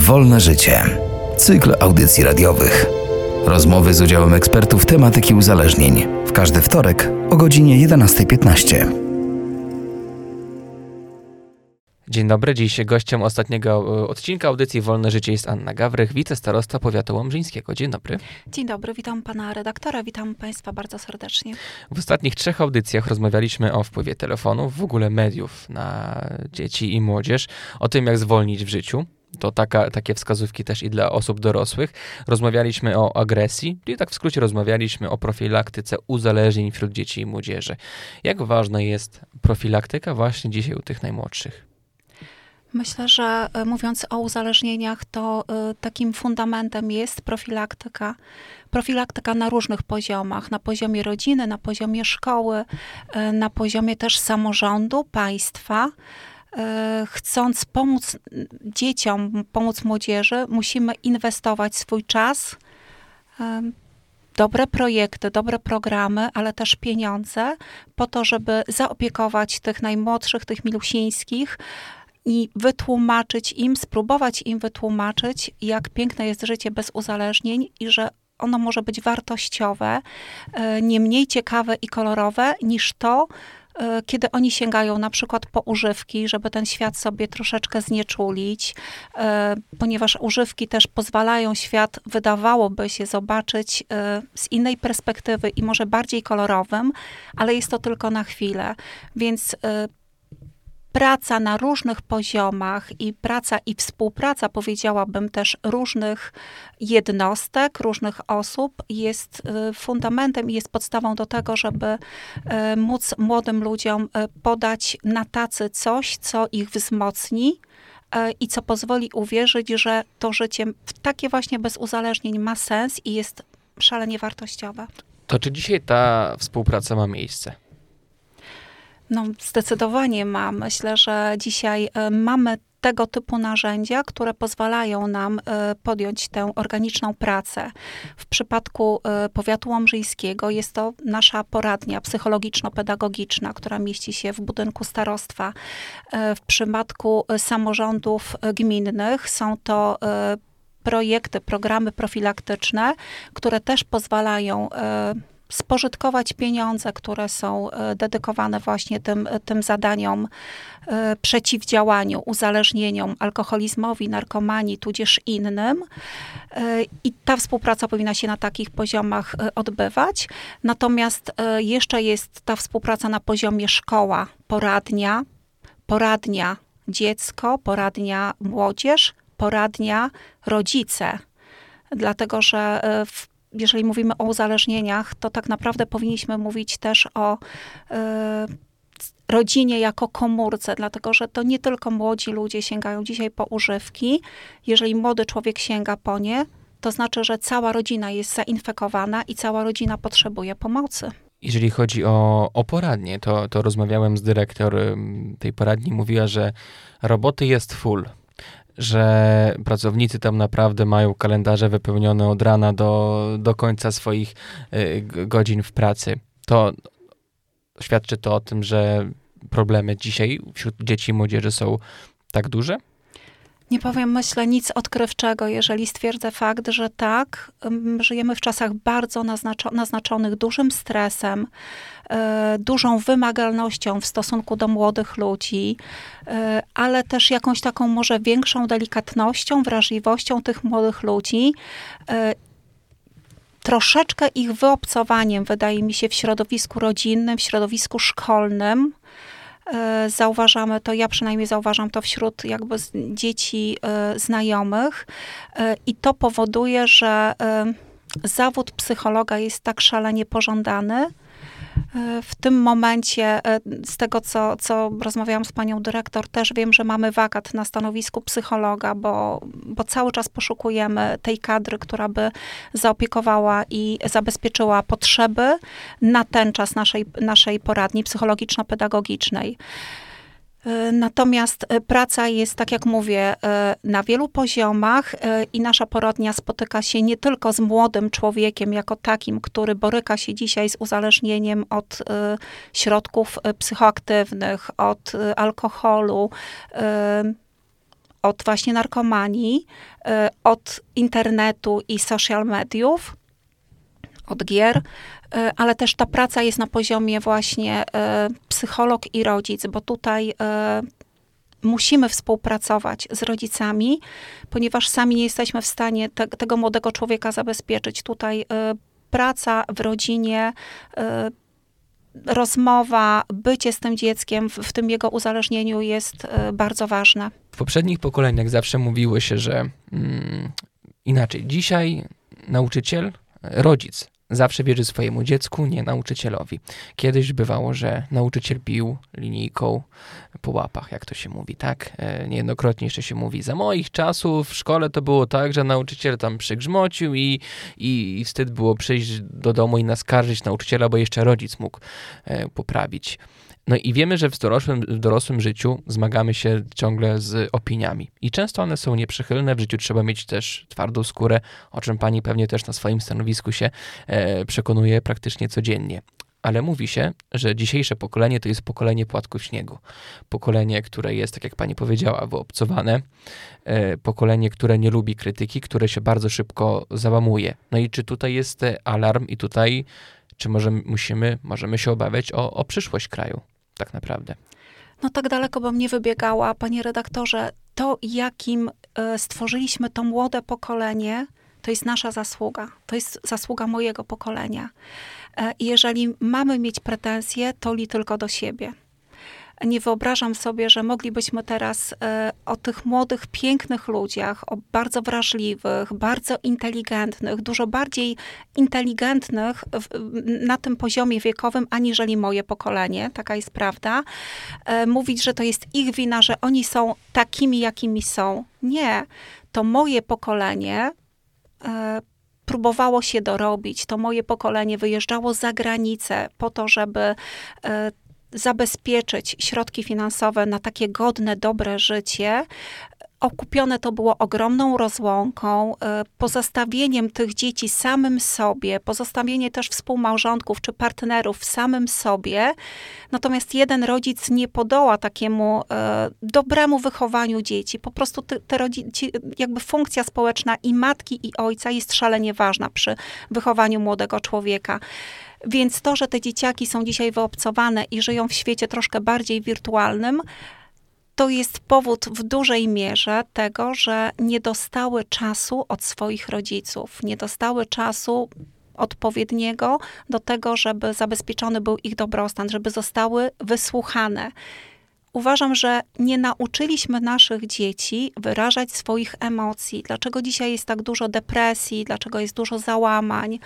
Wolne życie. Cykl audycji radiowych. Rozmowy z udziałem ekspertów tematyki uzależnień. W każdy wtorek o godzinie 11:15. Dzień dobry, dziś gościem ostatniego odcinka audycji Wolne Życie jest Anna Gawrych, wicestarosta powiatu łomżyńskiego. Dzień dobry. Dzień dobry, witam pana redaktora, witam państwa bardzo serdecznie. W ostatnich 3 audycjach rozmawialiśmy o wpływie telefonów, w ogóle mediów na dzieci i młodzież, o tym jak zwolnić w życiu. To takie wskazówki też i dla osób dorosłych. Rozmawialiśmy o agresji, czyli tak w skrócie rozmawialiśmy o profilaktyce uzależnień wśród dzieci i młodzieży. Jak ważna jest profilaktyka właśnie dzisiaj u tych najmłodszych? Myślę, że mówiąc o uzależnieniach, to takim fundamentem jest profilaktyka. Profilaktyka na różnych poziomach. Na poziomie rodziny, na poziomie szkoły, na poziomie też samorządu, państwa. Chcąc pomóc dzieciom, pomóc młodzieży, musimy inwestować swój czas, dobre projekty, dobre programy, ale też pieniądze po to, żeby zaopiekować tych najmłodszych, tych milusińskich i wytłumaczyć im, spróbować im wytłumaczyć, jak piękne jest życie bez uzależnień i że ono może być wartościowe, nie mniej ciekawe i kolorowe niż to, kiedy oni sięgają na przykład po używki, żeby ten świat sobie troszeczkę znieczulić, ponieważ używki też pozwalają świat, wydawałoby się, zobaczyć z innej perspektywy i może bardziej kolorowym, ale jest to tylko na chwilę. Więc praca na różnych poziomach i praca i współpraca, powiedziałabym też, różnych jednostek, różnych osób jest fundamentem i jest podstawą do tego, żeby móc młodym ludziom podać na tacy coś, co ich wzmocni i co pozwoli uwierzyć, że to życie takie właśnie bez uzależnień ma sens i jest szalenie wartościowe. To czy dzisiaj ta współpraca ma miejsce? No, zdecydowanie ma. Myślę, że dzisiaj mamy tego typu narzędzia, które pozwalają nam podjąć tę organiczną pracę. W przypadku powiatu łomżyńskiego jest to nasza poradnia psychologiczno-pedagogiczna, która mieści się w budynku starostwa. W przypadku samorządów gminnych są to projekty, programy profilaktyczne, które też pozwalają spożytkować pieniądze, które są dedykowane właśnie tym zadaniom przeciwdziałaniu uzależnieniom, alkoholizmowi, narkomanii, tudzież innym. I ta współpraca powinna się na takich poziomach odbywać. Natomiast jeszcze jest ta współpraca na poziomie szkoła, poradnia dziecko, poradnia młodzież, poradnia rodzice. Dlatego, że jeżeli mówimy o uzależnieniach, to tak naprawdę powinniśmy mówić też o rodzinie jako komórce, dlatego że to nie tylko młodzi ludzie sięgają dzisiaj po używki. Jeżeli młody człowiek sięga po nie, to znaczy, że cała rodzina jest zainfekowana i cała rodzina potrzebuje pomocy. Jeżeli chodzi o poradnie, to rozmawiałem z dyrektor tej poradni, mówiła, że roboty jest full, że pracownicy tam naprawdę mają kalendarze wypełnione od rana do końca swoich godzin w pracy. To świadczy to o tym, że problemy dzisiaj wśród dzieci i młodzieży są tak duże? Nie powiem, myślę, nic odkrywczego, jeżeli stwierdzę fakt, że tak, żyjemy w czasach bardzo naznaczonych dużym stresem, dużą wymagalnością w stosunku do młodych ludzi, ale też jakąś taką może większą delikatnością, wrażliwością tych młodych ludzi, troszeczkę ich wyobcowaniem, wydaje mi się, w środowisku rodzinnym, w środowisku szkolnym. Zauważamy to, ja przynajmniej zauważam to wśród jakby dzieci znajomych i to powoduje, że zawód psychologa jest tak szalenie pożądany. W tym momencie, z tego co rozmawiałam z panią dyrektor, też wiem, że mamy wakat na stanowisku psychologa, bo cały czas poszukujemy tej kadry, która by zaopiekowała i zabezpieczyła potrzeby na ten czas naszej poradni psychologiczno-pedagogicznej. Natomiast praca jest, tak jak mówię, na wielu poziomach i nasza poradnia spotyka się nie tylko z młodym człowiekiem jako takim, który boryka się dzisiaj z uzależnieniem od środków psychoaktywnych, od alkoholu, od właśnie narkomanii, od internetu i social mediów, od gier, ale też ta praca jest na poziomie właśnie psycholog i rodzic, bo tutaj musimy współpracować z rodzicami, ponieważ sami nie jesteśmy w stanie tego młodego człowieka zabezpieczyć. Tutaj praca w rodzinie, rozmowa, bycie z tym dzieckiem w tym jego uzależnieniu jest bardzo ważne. W poprzednich pokoleniach zawsze mówiło się, że inaczej. Dzisiaj nauczyciel, rodzic zawsze wierzy swojemu dziecku, nie nauczycielowi. Kiedyś bywało, że nauczyciel bił linijką po łapach, jak to się mówi, tak? Niejednokrotnie jeszcze się mówi, za moich czasów w szkole to było tak, że nauczyciel tam przygrzmocił i wstyd było przyjść do domu i naskarżyć nauczyciela, bo jeszcze rodzic mógł poprawić. No i wiemy, że w dorosłym życiu zmagamy się ciągle z opiniami. I często one są nieprzychylne, w życiu trzeba mieć też twardą skórę, o czym pani pewnie też na swoim stanowisku się przekonuje praktycznie codziennie. Ale mówi się, że dzisiejsze pokolenie to jest pokolenie płatków śniegu. Pokolenie, które jest, tak jak pani powiedziała, wyobcowane. Pokolenie, które nie lubi krytyki, które się bardzo szybko załamuje. No i czy tutaj jest alarm i tutaj, czy możemy się obawiać o przyszłość kraju? Tak naprawdę. No tak daleko bym nie wybiegała, panie redaktorze. To, jakim stworzyliśmy to młode pokolenie, to jest nasza zasługa. To jest zasługa mojego pokolenia. I jeżeli mamy mieć pretensje, to tylko do siebie. Nie wyobrażam sobie, że moglibyśmy teraz o tych młodych, pięknych ludziach, o bardzo wrażliwych, bardzo inteligentnych, dużo bardziej inteligentnych na tym poziomie wiekowym, aniżeli moje pokolenie, taka jest prawda, mówić, że to jest ich wina, że oni są takimi, jakimi są. Nie. To moje pokolenie próbowało się dorobić. To moje pokolenie wyjeżdżało za granicę po to, żeby zabezpieczyć środki finansowe na takie godne, dobre życie. Okupione to było ogromną rozłąką, pozostawieniem tych dzieci samym sobie, pozostawienie też współmałżonków czy partnerów samym sobie. Natomiast jeden rodzic nie podoła takiemu dobremu wychowaniu dzieci. Po prostu jakby funkcja społeczna i matki, i ojca jest szalenie ważna przy wychowaniu młodego człowieka. Więc to, że te dzieciaki są dzisiaj wyobcowane i żyją w świecie troszkę bardziej wirtualnym, to jest powód w dużej mierze tego, że nie dostały czasu od swoich rodziców, nie dostały czasu odpowiedniego do tego, żeby zabezpieczony był ich dobrostan, żeby zostały wysłuchane. Uważam, że nie nauczyliśmy naszych dzieci wyrażać swoich emocji. Dlaczego dzisiaj jest tak dużo depresji, dlaczego jest dużo załamań,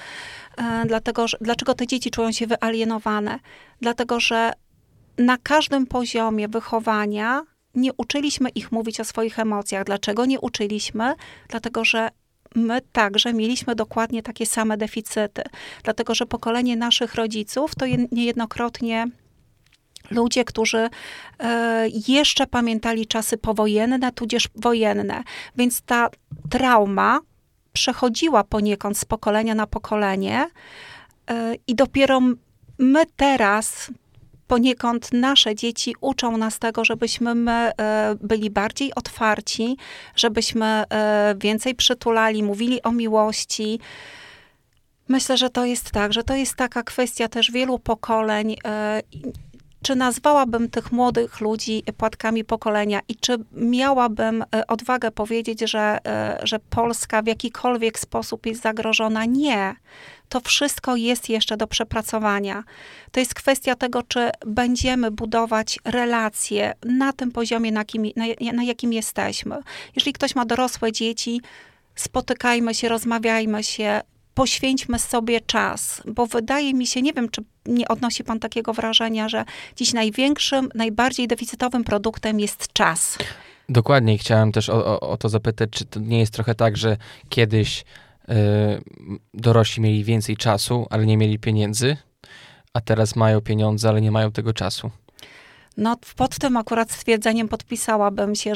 dlaczego te dzieci czują się wyalienowane? Dlatego, że na każdym poziomie wychowania nie uczyliśmy ich mówić o swoich emocjach. Dlaczego nie uczyliśmy? Dlatego, że my także mieliśmy dokładnie takie same deficyty. Dlatego, że pokolenie naszych rodziców to niejednokrotnie ludzie, którzy jeszcze pamiętali czasy powojenne, tudzież wojenne. Więc ta trauma przechodziła poniekąd z pokolenia na pokolenie i dopiero my teraz, poniekąd nasze dzieci uczą nas tego, żebyśmy my byli bardziej otwarci, żebyśmy więcej przytulali, mówili o miłości. Myślę, że to jest tak, że to jest taka kwestia też wielu pokoleń. Czy nazwałabym tych młodych ludzi płatkami pokolenia i czy miałabym odwagę powiedzieć, że Polska w jakikolwiek sposób jest zagrożona? Nie. To wszystko jest jeszcze do przepracowania. To jest kwestia tego, czy będziemy budować relacje na tym poziomie, na jakim jesteśmy. Jeżeli ktoś ma dorosłe dzieci, spotykajmy się, rozmawiajmy się, poświęćmy sobie czas, bo wydaje mi się, nie wiem, czy nie odnosi pan takiego wrażenia, że dziś największym, najbardziej deficytowym produktem jest czas. Dokładnie. Chciałem też o to zapytać, czy to nie jest trochę tak, że kiedyś dorośli mieli więcej czasu, ale nie mieli pieniędzy, a teraz mają pieniądze, ale nie mają tego czasu? No, pod tym akurat stwierdzeniem podpisałabym się.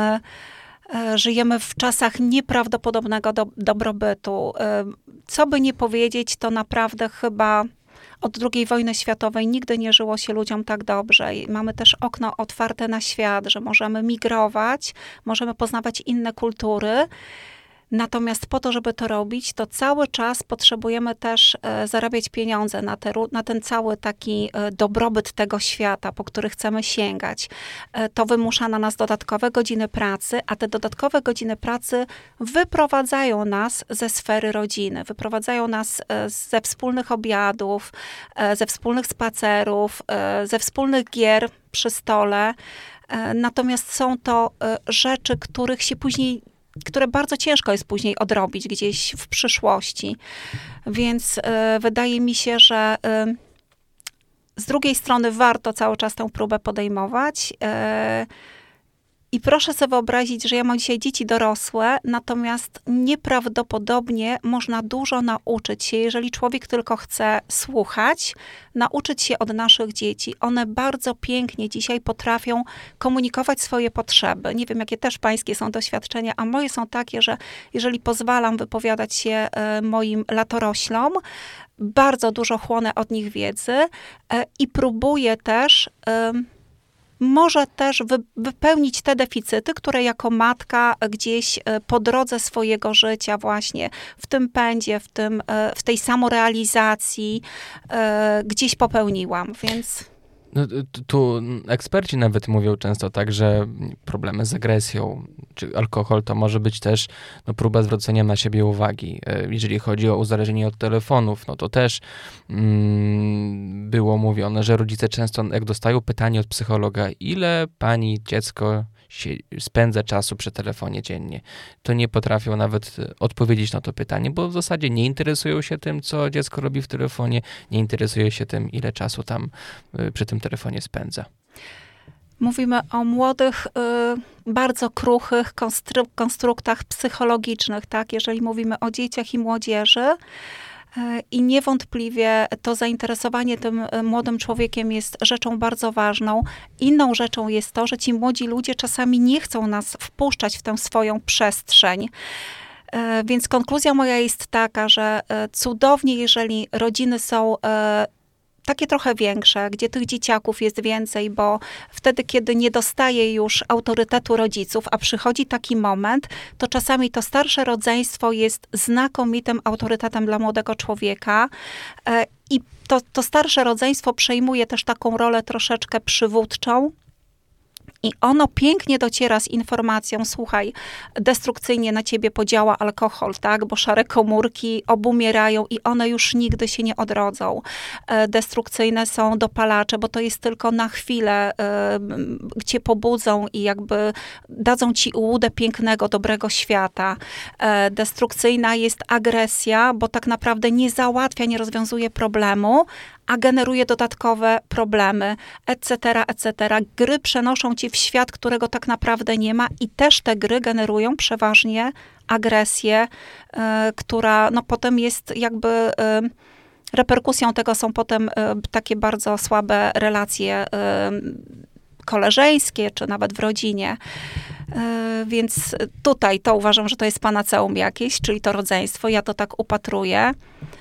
Żyjemy w czasach nieprawdopodobnego dobrobytu. Co by nie powiedzieć, to naprawdę chyba Od II wojny światowej nigdy nie żyło się ludziom tak dobrze. I mamy też okno otwarte na świat, że możemy migrować, możemy poznawać inne kultury. Natomiast po to, żeby to robić, to cały czas potrzebujemy też zarabiać pieniądze na ten cały taki dobrobyt tego świata, po który chcemy sięgać. To wymusza na nas dodatkowe godziny pracy, a te dodatkowe godziny pracy wyprowadzają nas ze sfery rodziny, wyprowadzają nas ze wspólnych obiadów, ze wspólnych spacerów, ze wspólnych gier przy stole. Natomiast są to rzeczy, które bardzo ciężko jest później odrobić gdzieś w przyszłości. Więc wydaje mi się, że z drugiej strony warto cały czas tę próbę podejmować. I proszę sobie wyobrazić, że ja mam dzisiaj dzieci dorosłe, natomiast nieprawdopodobnie można dużo nauczyć się, jeżeli człowiek tylko chce słuchać, nauczyć się od naszych dzieci. One bardzo pięknie dzisiaj potrafią komunikować swoje potrzeby. Nie wiem, jakie też pańskie są doświadczenia, a moje są takie, że jeżeli pozwalam wypowiadać się moim latoroślom, bardzo dużo chłonę od nich wiedzy i próbuję też może też wypełnić te deficyty, które jako matka gdzieś po drodze swojego życia właśnie w tym pędzie, w tej samorealizacji gdzieś popełniłam, więc... No, tu eksperci nawet mówią często tak, że problemy z agresją, czy alkohol to może być też próba zwrócenia na siebie uwagi. Jeżeli chodzi o uzależnienie od telefonów, no to też było mówione, że rodzice często, jak dostają pytanie od psychologa, ile pani dziecko spędza czasu przy telefonie dziennie, to nie potrafią nawet odpowiedzieć na to pytanie, bo w zasadzie nie interesują się tym, co dziecko robi w telefonie, nie interesuje się tym, ile czasu tam przy tym telefonie spędza. Mówimy o młodych, bardzo kruchych konstruktach psychologicznych, tak? Jeżeli mówimy o dzieciach i młodzieży. I niewątpliwie to zainteresowanie tym młodym człowiekiem jest rzeczą bardzo ważną. Inną rzeczą jest to, że ci młodzi ludzie czasami nie chcą nas wpuszczać w tę swoją przestrzeń. Więc konkluzja moja jest taka, że cudownie, jeżeli rodziny są takie trochę większe, gdzie tych dzieciaków jest więcej, bo wtedy, kiedy nie dostaje już autorytetu rodziców, a przychodzi taki moment, to czasami to starsze rodzeństwo jest znakomitym autorytetem dla młodego człowieka i to starsze rodzeństwo przejmuje też taką rolę troszeczkę przywódczą. I ono pięknie dociera z informacją, słuchaj, destrukcyjnie na ciebie podziała alkohol, tak? Bo szare komórki obumierają i one już nigdy się nie odrodzą. Destrukcyjne są dopalacze, bo to jest tylko na chwilę, cię pobudzą i jakby dadzą ci ułudę pięknego, dobrego świata. Destrukcyjna jest agresja, bo tak naprawdę nie załatwia, nie rozwiązuje problemu, a generuje dodatkowe problemy, etc., etc. Gry przenoszą cię w świat, którego tak naprawdę nie ma i też te gry generują przeważnie agresję, która potem jest jakby... Reperkusją tego są potem takie bardzo słabe relacje koleżeńskie, czy nawet w rodzinie. Więc tutaj to uważam, że to jest panaceum jakieś, czyli to rodzeństwo. Ja to tak upatruję.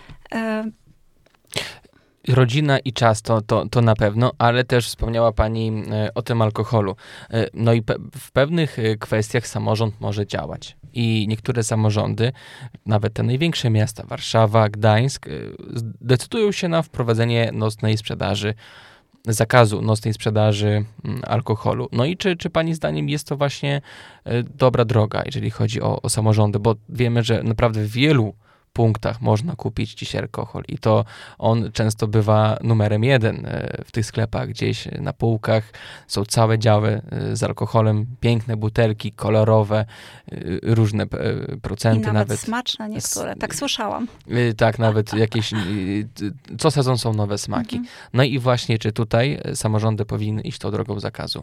Rodzina i czas to na pewno, ale też wspomniała pani o tym alkoholu. No i w pewnych kwestiach samorząd może działać. I niektóre samorządy, nawet te największe miasta, Warszawa, Gdańsk, decydują się na wprowadzenie nocnej sprzedaży, zakazu nocnej sprzedaży alkoholu. No i czy pani zdaniem jest to właśnie dobra droga, jeżeli chodzi o samorządy? Bo wiemy, że naprawdę w wielu punktach można kupić dzisiaj alkohol i to on często bywa numerem 1 w tych sklepach, gdzieś na półkach są całe działy z alkoholem, piękne butelki, kolorowe, różne procenty. I nawet smaczne niektóre, tak słyszałam. Tak, nawet jakieś, co sezon są nowe smaki. Mhm. No i właśnie, czy tutaj samorządy powinny iść tą drogą zakazu?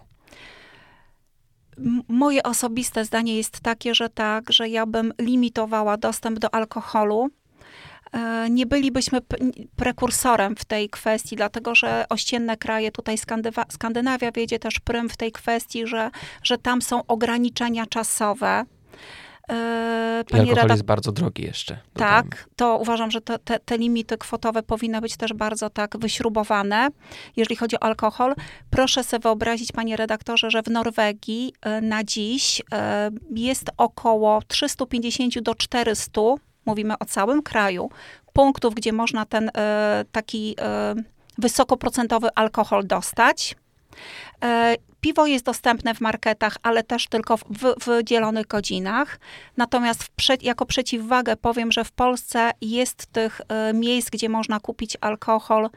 Moje osobiste zdanie jest takie, że tak, że ja bym limitowała dostęp do alkoholu. Nie bylibyśmy prekursorem w tej kwestii, dlatego że ościenne kraje, tutaj Skandynawia wiedzie też prym w tej kwestii, że tam są ograniczenia czasowe. I alkohol jest bardzo drogi jeszcze. Dodajmy. Tak, to uważam, że te limity kwotowe powinny być też bardzo tak wyśrubowane, jeżeli chodzi o alkohol. Proszę sobie wyobrazić, panie redaktorze, że w Norwegii na dziś jest około 350 do 400, mówimy o całym kraju, punktów, gdzie można ten taki wysokoprocentowy alkohol dostać. Piwo jest dostępne w marketach, ale też tylko w wydzielonych godzinach. Natomiast jako przeciwwagę powiem, że w Polsce jest tych miejsc, gdzie można kupić alkohol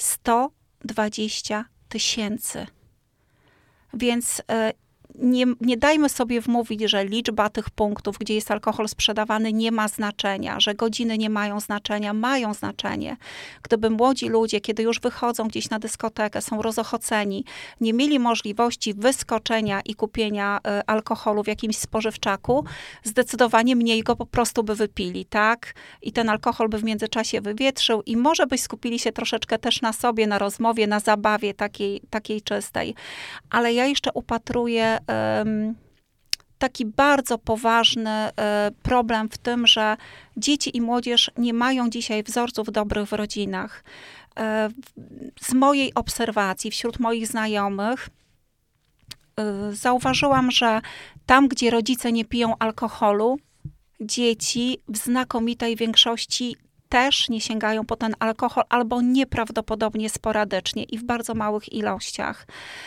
120 000. Więc nie dajmy sobie wmówić, że liczba tych punktów, gdzie jest alkohol sprzedawany, nie ma znaczenia, że godziny nie mają znaczenia. Mają znaczenie. Gdyby młodzi ludzie, kiedy już wychodzą gdzieś na dyskotekę, są rozochoceni, nie mieli możliwości wyskoczenia i kupienia alkoholu w jakimś spożywczaku, zdecydowanie mniej go po prostu by wypili, tak? I ten alkohol by w międzyczasie wywietrzył i może by skupili się troszeczkę też na sobie, na rozmowie, na zabawie takiej czystej. Ale ja jeszcze upatruję taki bardzo poważny problem w tym, że dzieci i młodzież nie mają dzisiaj wzorców dobrych w rodzinach. Z mojej obserwacji wśród moich znajomych zauważyłam, że tam, gdzie rodzice nie piją alkoholu, dzieci w znakomitej większości też nie sięgają po ten alkohol albo nieprawdopodobnie sporadycznie i w bardzo małych ilościach.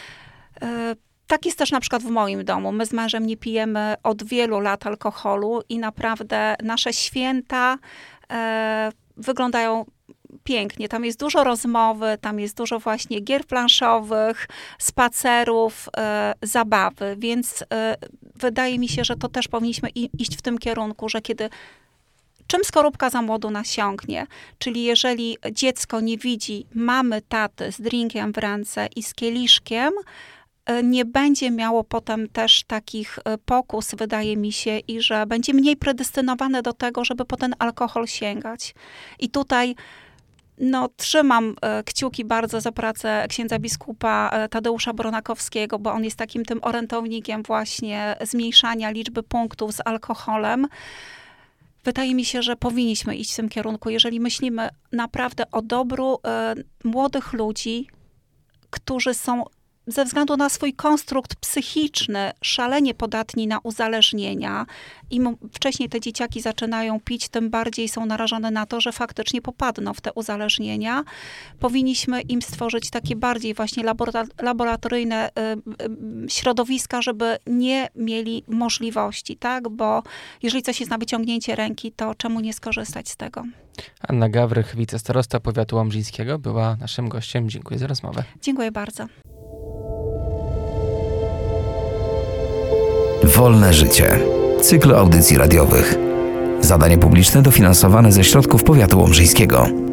Tak jest też na przykład w moim domu. My z mężem nie pijemy od wielu lat alkoholu i naprawdę nasze święta wyglądają pięknie. Tam jest dużo rozmowy, tam jest dużo właśnie gier planszowych, spacerów, zabawy, więc wydaje mi się, że to też powinniśmy iść w tym kierunku, że czym skorupka za młodu nasiąknie, czyli jeżeli dziecko nie widzi mamy, taty z drinkiem w ręce i z kieliszkiem, nie będzie miało potem też takich pokus, wydaje mi się, i że będzie mniej predestynowane do tego, żeby po ten alkohol sięgać. I tutaj trzymam kciuki bardzo za pracę księdza biskupa Tadeusza Bronakowskiego, bo on jest takim tym orędownikiem właśnie zmniejszania liczby punktów z alkoholem. Wydaje mi się, że powinniśmy iść w tym kierunku, jeżeli myślimy naprawdę o dobru młodych ludzi, którzy są ze względu na swój konstrukt psychiczny szalenie podatni na uzależnienia. Im wcześniej te dzieciaki zaczynają pić, tym bardziej są narażone na to, że faktycznie popadną w te uzależnienia. Powinniśmy im stworzyć takie bardziej właśnie laboratoryjne środowiska, żeby nie mieli możliwości, tak? Bo jeżeli coś jest na wyciągnięcie ręki, to czemu nie skorzystać z tego? Anna Gawrych, wicestarosta powiatu łomżyńskiego, była naszym gościem. Dziękuję za rozmowę. Dziękuję bardzo. Wolne życie. Cykl audycji radiowych. Zadanie publiczne dofinansowane ze środków powiatu łomżyńskiego.